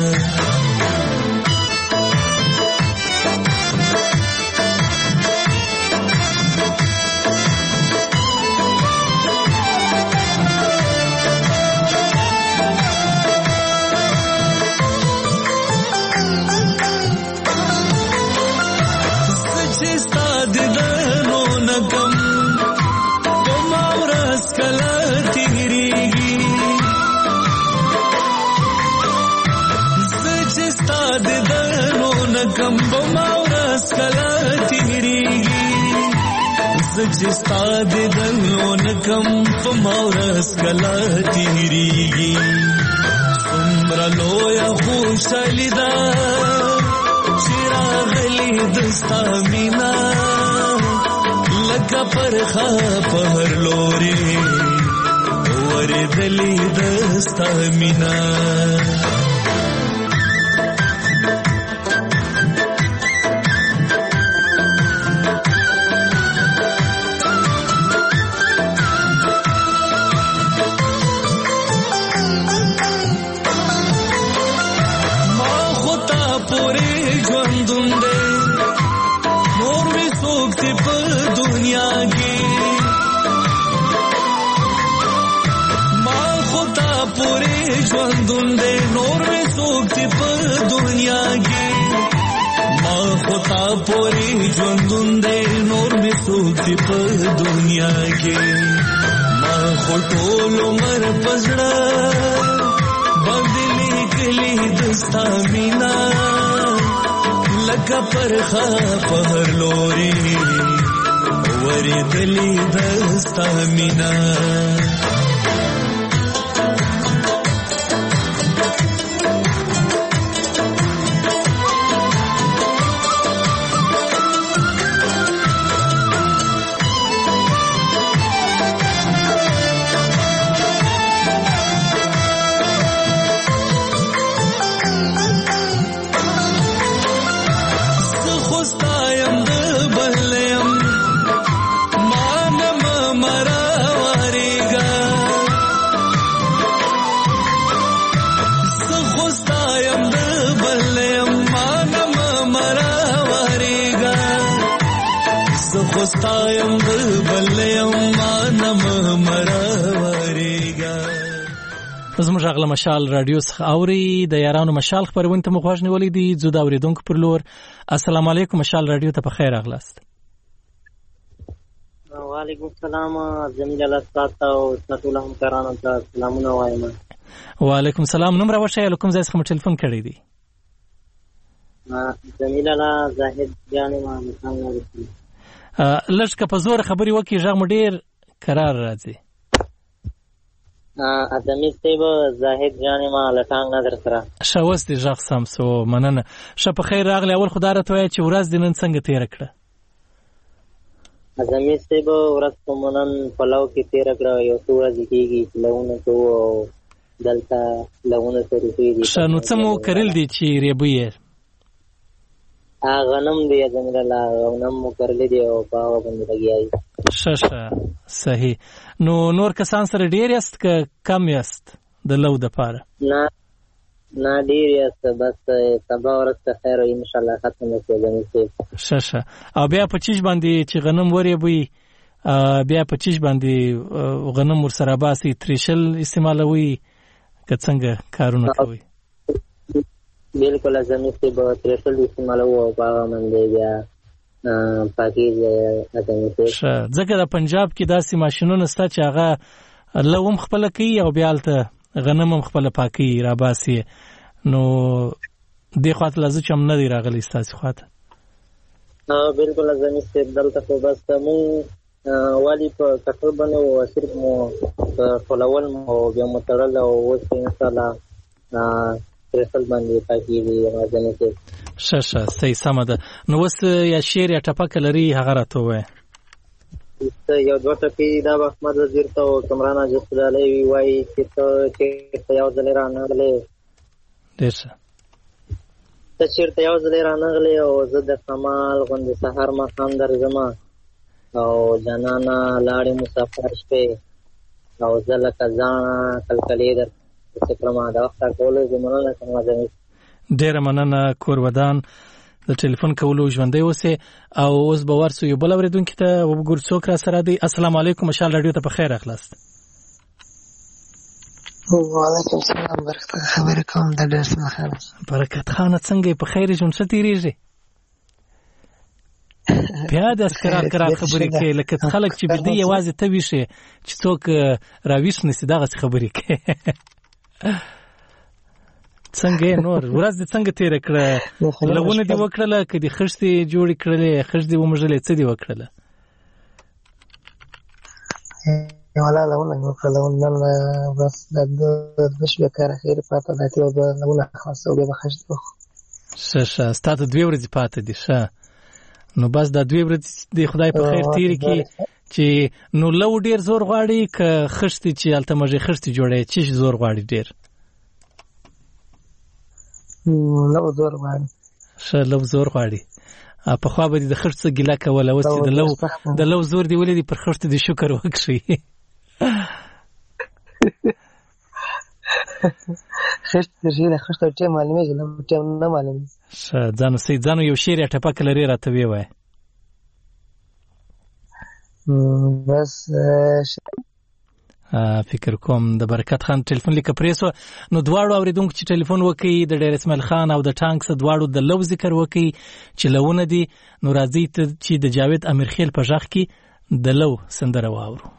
کم بماورس کلا تیریگی زجستا دلون کم بماورس کلا تیریگی سمرا لویا خوشالی دا چراغلی دستا مینا، لکا پرخا پہر لوری وردلی دستا مینا. پوری ژوندون دی نور می سوکتی په دنیا کې، ما خو ټول عمر پزړه باندې لیکلي دستا مینا، لکه پرخه په هر لوري ورېدلې دستا مینا. زموږ غلا مشال رادیو څخه اوري د یارانو مشال خبرونه ته مخواج نیولې دي. زه دا اوریدونکو پر لور السلام علیکم مشال رادیو ته په خیر اغلاست. وعلیکم السلام زميل الله تاسو او تاسو له همکارانو ته سلامونه وایم. وعلیکم السلام. نوم را وښیه کوم ځای څخه ټلیفون کړی دی؟ زميل الله زاهد جان ما څنګه راځي؟ لږ که په زور خبرې وکړي غږ مو ډېر قرار راځي. ادمي صاحب زاهد جان ما لټانګ نظر سره ښه اوس دې غږ سم سو مننه. ښه په خیر راغلی. اول خو دا راته وایه چې ورځ دې نن څنګه تېره کړه؟ ادمي صاحب ورځ خو مو نن پلو کې تېره کړه. یو څو ورځې کېږي چې لونه کوو او دلته لونه سره کېږي. ښه نو څه مو کرل دي چې ریبوي یې؟ غنم دی زميل الله غنم مو کرلی دی او په هغه باندې لګیا یې. ښه صحیح. نو نور کسان سره ډېر یاست که کم یاست د لو د پاره؟ نه ډیر یاست، بس سبا ورځ خیر ان شاء الله ختم کېږي. شه او بیا په چیش باندې چې غنم ورې بوي، بیا په چیش باندې غنم ور سره باسي، تریشل استعمالوي که څنګه کارونه کوي؟ بالکل ازمي چې به تریشل استعمالوي او هغه باندې بیا پاکیزه ازمي شه. ځکه د پنجاب کې داسې ماشینونه شته چې هغه لوم خپل کوي او بیا الته غنم هم خپل پاکي را باسي، نو دې خواته لازم چې هم نه دی راغلی ستاسو خواته؟ بالکل ازمي چې دلته خو بس مونږ والی په کټر باندې او صرف مو فولول مو بیا مترل او اوس ان شاء الله تریسل باندې پاکيږي ازمي چې شه صحیح سم ده. نو اوس یا شعر یا ټپک لري هغه راته وایي. یو دوه ټکي دا احمد وزیر ته او کمران اجازه علي وایي چې یو ځل رانغلې ډېر ښه ته چیرته یو ځل رانغلې او زه د کمال غوندې سهار ماښام درځم او جانانا لاړې مسافر شپې او زه لکه ځان کلکلې درته کړم. دا وخت کولو زه مننه کوم. ډېره مننه کور ودان د ټلیفون کولو ژوندی اوسې. او اوس به ورسو یو بل اورېدونکي ته وګورو څوک را سره دی. السلام علیکم، مشال راډیو ته په خیر راغلاست. وعلیکم السلام، برکت خبرې کوم د ډېر څه خیر. برکت خانه څنګه په خیر ژوند څه تیریږي؟ بیا د اسکرار خبرې کوي لکه خلک چې بدي یوازې ته ویښې چې څوک راویښ نشي دغسې خبرې کوي. څنګه نور ورځ دې څنګه تیره کړه؟ لغونه دې وکړله که دې خښتې جوړې کړلې، خښ دې ومږلې، څه دې وکړله؟ ولا لغونه مې وکړه. لغونه بس د شپې کار اخیر پاته ده چې به لغونه خلاصه او بیا به خښ دې وخورو. ښه ستا ته 2 ورځې پاته دي. ښه نو بس دا 2 ورځې دې خدای په خیر تیرې کړي چې نو لو ډېر زور غواړي که خښتې چې هلته مږې خښتې جوړوي چې زور غواړي ډېر؟ لو زور غواړي. ښه لو زور غواړي. پخوا به دې د خښت څه ګیله کوله، اوس چې د لو زور دې ولیدي پر خښتو دې شکر وکړي. خښت دې خښت ټیم معلومېږي، لو ټیم نه معلومېږي. ښه ځانو یو شعر یا ټپک لري راته ووایه. بس فکر کوم د برکت خان ټلیفون لیکه پریسو. نو دواړو اوریدونکو چې ټلیفون وکړي د ډیر اسماعیل خان او د ټانک څخه دواړو د لو ذکر وکړي چې لونه دي. نو راځي ته چې د جاوید امیرخیل په ژغ کې د لو سندره واورو.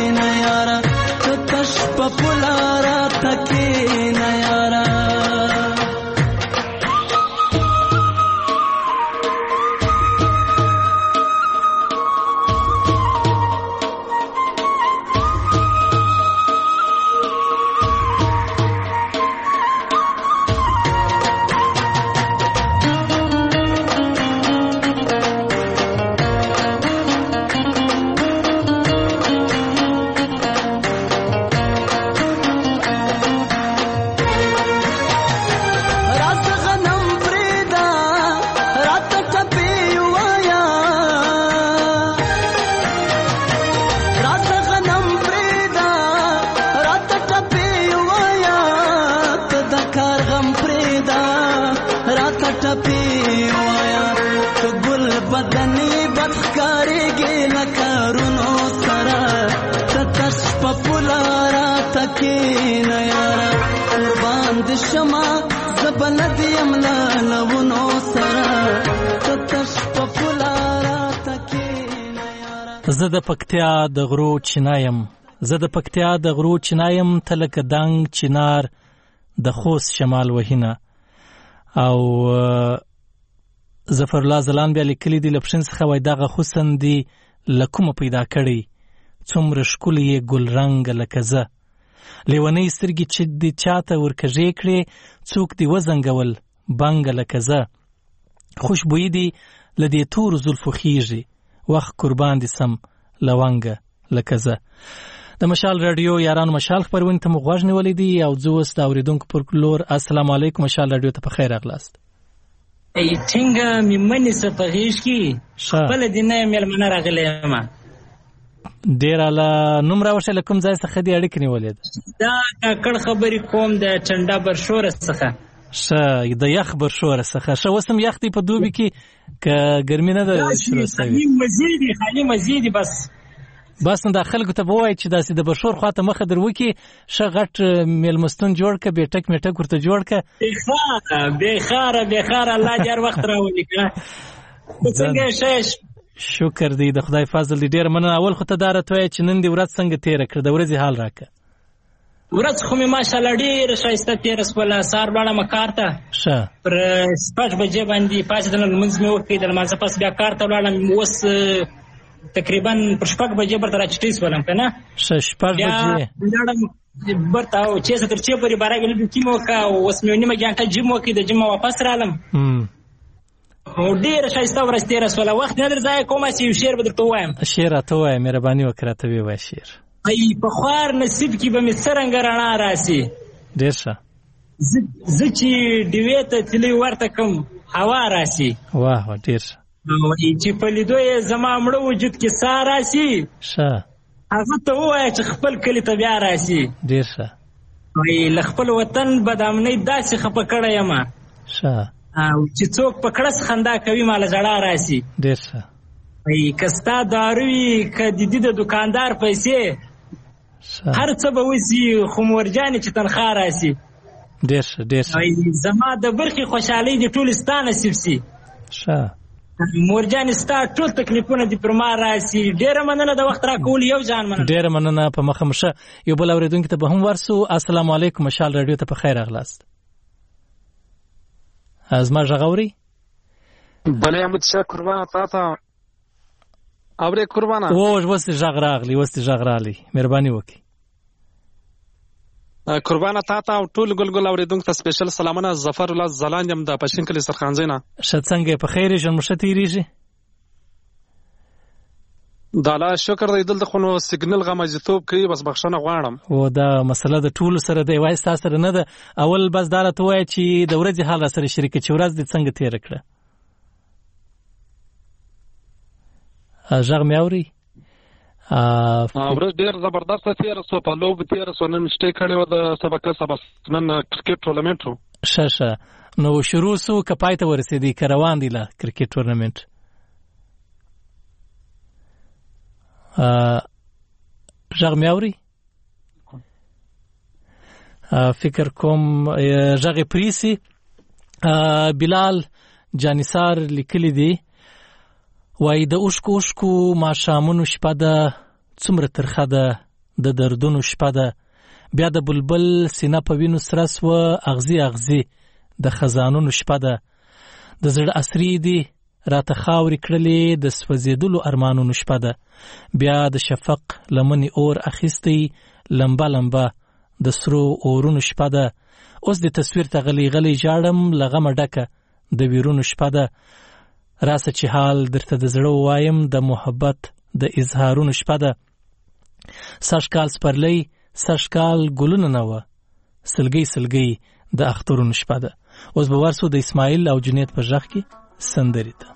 نه یاره ته تش په پوله راته کښېنه یاره زه د پکتیا د غرو چینایم زه د پکتیا د غرو چینایم ته لکه دنګ چینار د خوست شمال وهینه او ظفر الله زلان بیا لیکلی دی لپشن څخه وای دغه حسن دی لکومه پیدا کړی څومره ښکلی یې ګل رنګ لکه زه لیونی سترګې چې دې چاته ورکږې کړې څوک دې وزنګول بنګه لکه زه خوشبویي دي له دې تورو زلفو خیږي وخت قربان دي سم لونګه لکه زه د مشال رادیو یارانو مشال خبرونه ته مغوږ نیولې دي او زه اوس د اوریدونکو پر لور السلام علیکم مشال رادیو ته په خیر راغلاست ای څنګه میمنې څه په غیږ کې خپل دینه مېلمنه راغلی یم ډېر اعلی نوم راوښیه له کوم ځای څخه دې اړیکې نیولې ده دا کاکړ خبرې کوم د چنډا برشوره څخه ښه د یخ برشوره څخه ښه اوس هم یخ دی په دوبي کې که ګرمي نه ده شروع سوې خالي مزې دي بس نو دا خلکو ته به ووایي چې داسې د برشور خواته مخه در وکړي ښه غټ میلمستون جوړ کړه بیټک میټک ورته جوړ کړه بېخاره الله دې هر وخت راولي کړه څنګه ښه شکر دی د خدای فضل دی ډېر مننه اول خو ته دا راته وایه چې نن دې ورځ څنګه تېره کړه د ورځې حال راکړه ورځ خو مې ماشاءالله ډېره ښایسته تېره شوله سهار لاړم کار ته پر 6 بجې باندې پاڅېدم لمونځ مې وکړ د لمانځه پس بیا کار ته ولاړم اوس تقریبا پر 6 بجې برته راچټۍ شولم که نه 6 بجې لاړم برته او چې تر چې پورې باره کې لږ کیم وکړه اوس مې نیمه ګنټه جیم وکړ د جیم واپس رالم ډېره ښایسته ورځ تېره شوله وخت نه در ضایع کوم چې یو شعر به درته ووایم شعر راته ووایه مهرباني وکړه راته ویې وایه شعر ای په خوار نصیب کې به مې څرنګه رڼا راسي ډېر ښه زه چې ډیوې ته تللی ورته کوم هوا راسي واه ډېر ښه چې په لیدو یې زما مړه وجود کې ساه راسي ښه هغه ته ووایه چې خپل کلي ته بیا راسي ډېر ښه له خپل وطن بدامنۍ داسې خفه کړی یم ښه چې څوک په کړس خندا کوي ماله ژړا راسي ډېر ښه که ستا دارو وي که د د دوکاندار پیسې هر څه به وسي خو مورجانې چې تنخوا راسي ډېر ښه ډېر ښه زما د برخې خوشحالۍ دې ټولې ستا نصیب سي ښه مورجانې ستا ټول تکلیفونه دې پر ما راسي ډېره مننه د وخت راکولو یو ځان مننه ډېره مننه په مخه مشه یو بل اورېدونکي ته به هم ورسو السلام علیکم مشال رادیو ته په خیر راغلاست زما غږ اوري بله احمد شاه قربانه تا ته اورې قربانه اوس دې غږ راغلی مهرباني وکړئ قربانه تا ته او ټول ګلګل اورېدونکو ته سپیشل سلامونه ظفر الله زلان یم د پښین کلي سرخانځی نه ښه څنګه په خیر ژوند مو ښه تېرېږي د الله شکر دی دلته خو نو سیګنل غمجتوب کوي بس بخښنه غواړم او دا مسله د ټولو سره دی وایي ستا سره نه ده اول بس دا راته ووایه چې د ورځې حال را سره شریکه چې ورځ دې څنګه تېره کړه غږ مې اوري ورځ ډېر زبردسته تېره شوه په لوبو تېره شوه نن مشتۍ کړې وه د سبق نن کرکټ ټورنمنټ و ښه نو شروع سو که پای ته ورسېدی که روان دی لا کرکټ ټورنمنټ غږ مې اوري فکر کوم غږ یې پریسي بلال جانیسار لیکلی دی وایي د اوښکو ماښامونو شپه ده څومره ترخه ده د دردونو شپه ده. بیا د بلبل سینه په وینو سره سوه، اغزي اغزي د خزانونو شپه ده. د زړه اسرې دي راته خاورې کړلې، د سوځېدلو ارمانونو شپه ده. بیا د شفق لمنې اور اخیستی، لمبه لمبه د سرو اورونو شپه ده. اوس د تصویر ته غلی غلی ژاړم، له غمه ډکه د ویرونو شپه ده. راسه چې حال درته د زړه وایم، د محبت د اظهارونو شپه ده. سږکال سپرلی سږکال ګلونه نه وه، سلګۍ سلګۍ د اخترونو شپه ده. اوس به ورسو د اسماعیل او جنید په غږ کې سندرې ته.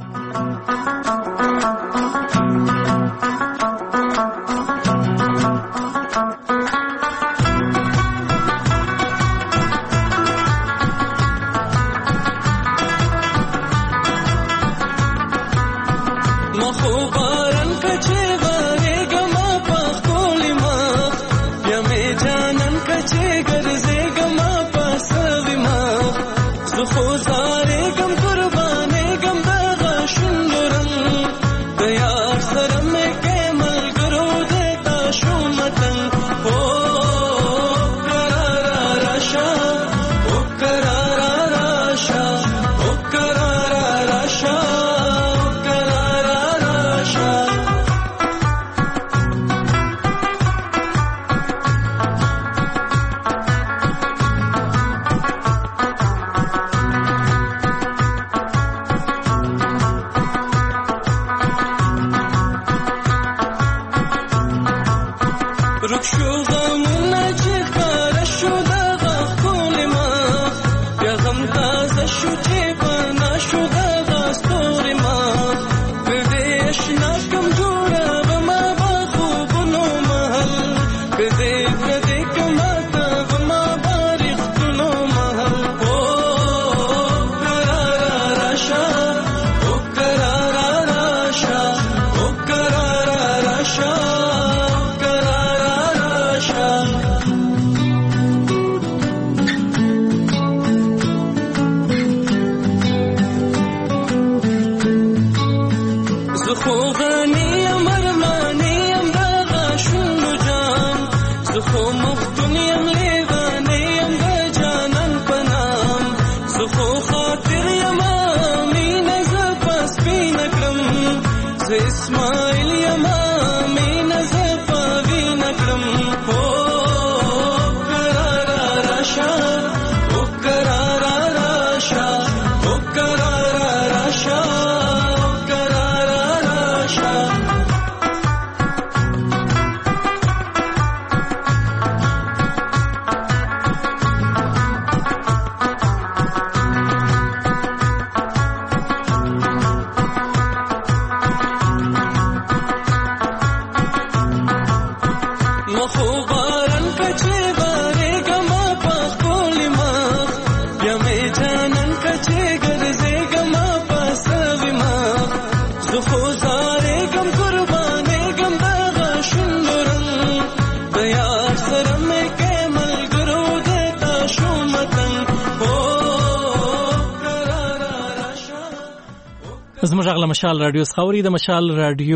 زموږ غږ له مشال رادیو څخه اوري. د مشال رادیو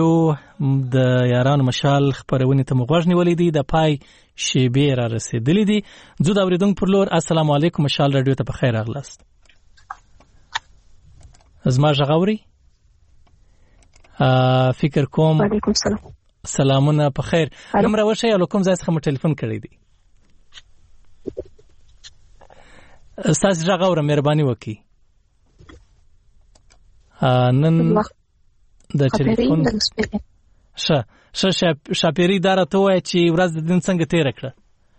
د یارانو مشال خپرونې ته مو غوږ نیولی دی، د پای شیبې را رسېدلې دي. ځو د اورېدونکو پر لور. السلام علیکم، مشال رادیو ته په خیر راغلاست. زما غږ اوري؟ فکر کوم وعلیکم السلام. سلامونه په خیر. نمبر وښیه له کوم ځای څخه مو ټلیفون کړی دی؟ ستاسو غږ اورم، مهرباني وکړئ. نن د ټلیفون شاپیری داره ته وایي چې ورځ د دین څنګه تیره کړه؟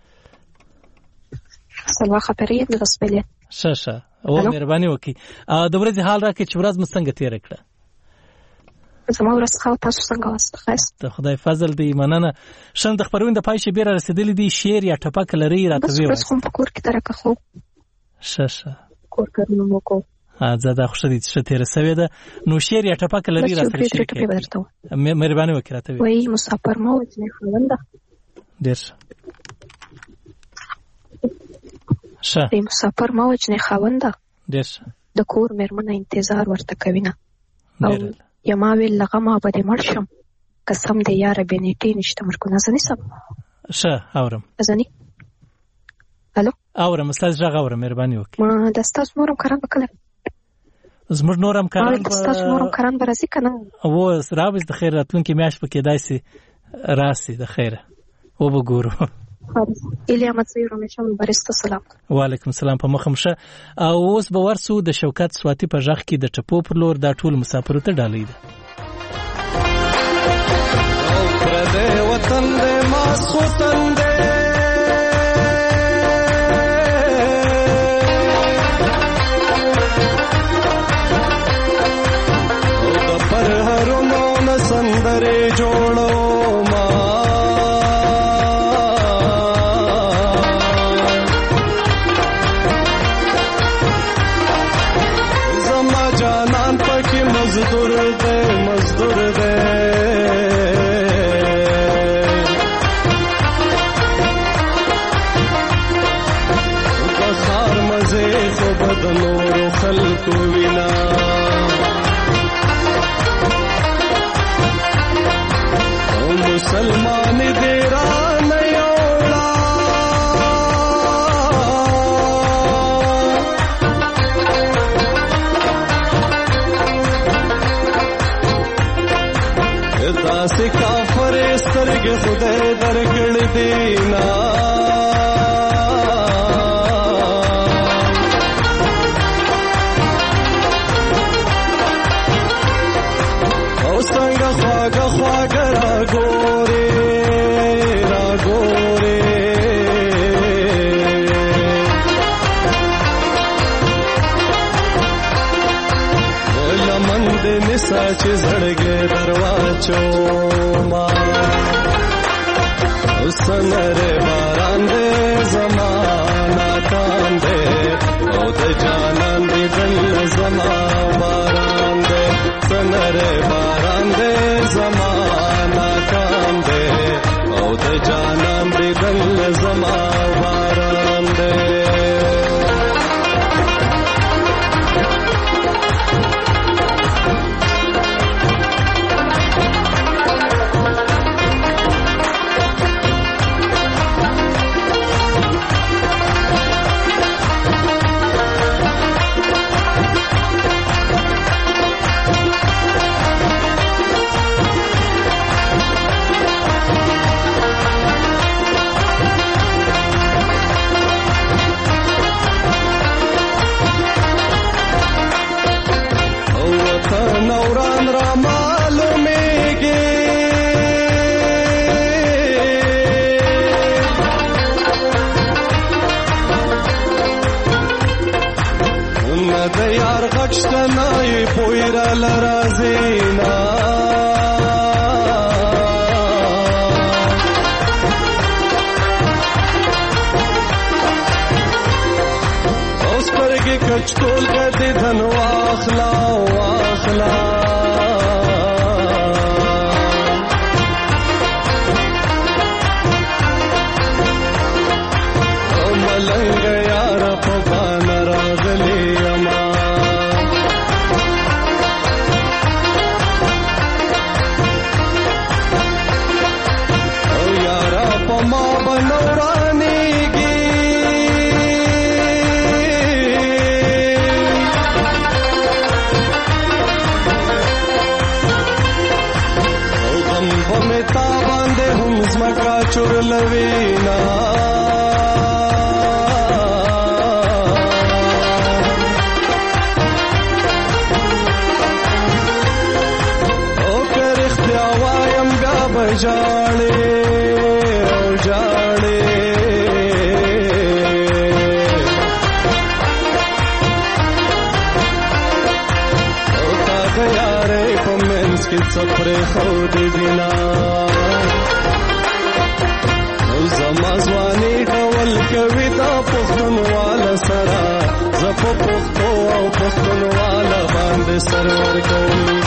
سلوا خبرې د غسبلې ښه او مهرباني وکړئ د ورځې حال راکړئ چې ورځ مو څنګه تیره کړه؟ زما ورځ ښه، تاسو څنګه واست؟ ښایست د خدای فضل دی، مننه. ښه، د خپرونې د پای شیبې را رسېدلې دي، شعر یا ټپک لرئ راته ووایئ. بس خو په کور کې درکه خو ښه کور کارونه مو کوم. زه دا خوښه دي چې ښه تېره سوې ده. نو شعر یا ټپک لري راسره شریک کړئ. مهرباني وکړئ راته ووایئ. وایي مسافر مه وځنې خاونده. ډېر ښه. مسافر مه وځنې خاونده. ډېر ښه. د کور مېرمنه انتظار ورته کوینه. او یما ویل له غمه به دې مړ شم، قسم دې یاره بې نیټې نشته مرګونه زه نیسم. ښه اورم ازانی الو اورم استاد غږ اورم مهرباني وکړئ ما د تاسو نورم کاران وکړم زموږ نورم کاران تاسو نورم کاران برازي کنه او رابز د خیر راتلونکي میاشت پکې داسي راسي د خیره او وګورو ایلیا مڅیر مشم برسته سلام وعلیکم السلام په مخمشه او اوس به ورسو د شوکت سواتی په ژغ کې د ټپو پر لور دا ټول مسافرو ته ډالۍ ده او پر دې وطن دې ما سوتن دې او د پر هرونو نسندرې جوړو مزدور دے بخار مزے خو بدنور خلق وینا او مسلمان دیران یوڑا داسې کافر سترګې خدای درکړې دینا او څنګه خواږه خواږه راګورې لمن دې نسا چې زړګې درواچو ما سنره باران دې زمانہ کان دې او د جانان دې دل زما باران دې سنره باران دې زمانہ کان دې او د جانان دې دل زما باران دې نوران را معلومیږي نه د یار غشته نه پویرا لرازینا اوس پرګه کچکول کدي دن واخلا ملنګ یار په بان راغلی اما او یار په ما بنورانیږي تا باندې هم زمکا چورلوینا او که رښتیا وایم بیا به ژاړې او ژاړې او تا د یارۍ په منځ کې څه پرېښودې دینا زما ځواني ډول کوي دا پښتونواله سره زه په پښتو او پښتونواله باندې سر ورکوم